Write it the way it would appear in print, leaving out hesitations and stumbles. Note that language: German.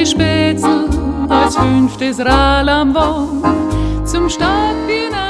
Spätzl als 5. Rad am Wand zum Start wie